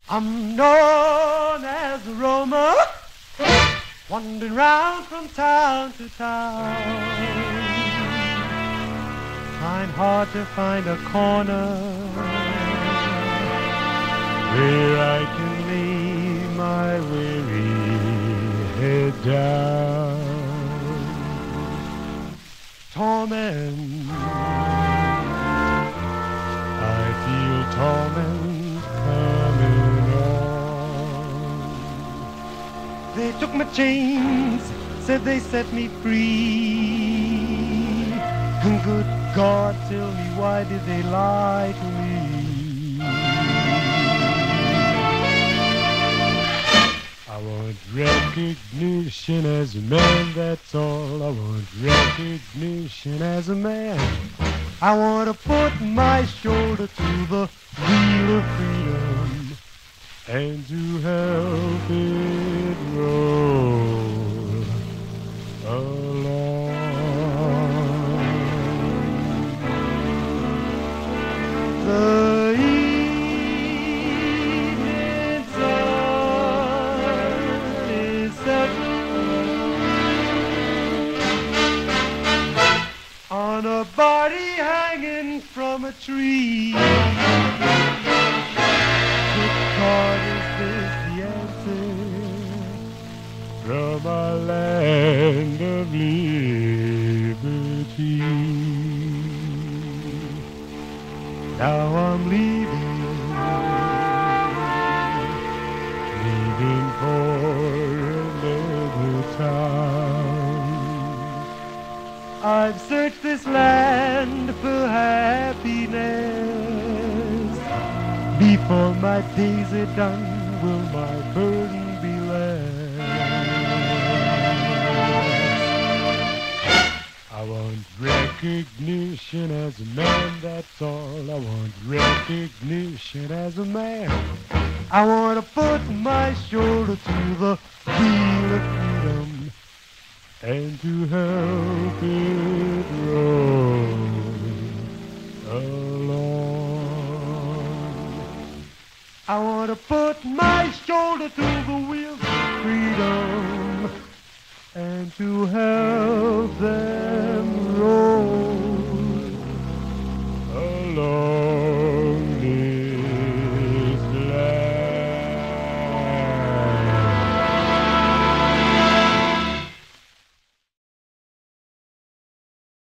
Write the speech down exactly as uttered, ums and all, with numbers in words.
I'm known as a roamer, wandering round from town to town, trying hard to find a corner where I can lay my weary head down. Torment, I feel torment coming on. They took my chains, said they set me free. And good God, tell me, why did they lie to me? I want recognition as a man, that's all. I want recognition as a man. I want to put my shoulder to the wheel of freedom and to help it roll along. The evening sun is setting on a body hanging from a tree. Good God, is this the answer from our land of liberty? Now I'm leaving, leaving for another town. I've searched this land for happiness. Before my days are done, will my burden be less? I want recognition as a man, that's all. I want recognition as a man. I want to put my shoulder to the wheel of freedom and to help it roll along. I want to put my shoulder to the wheel of freedom and to help them roll.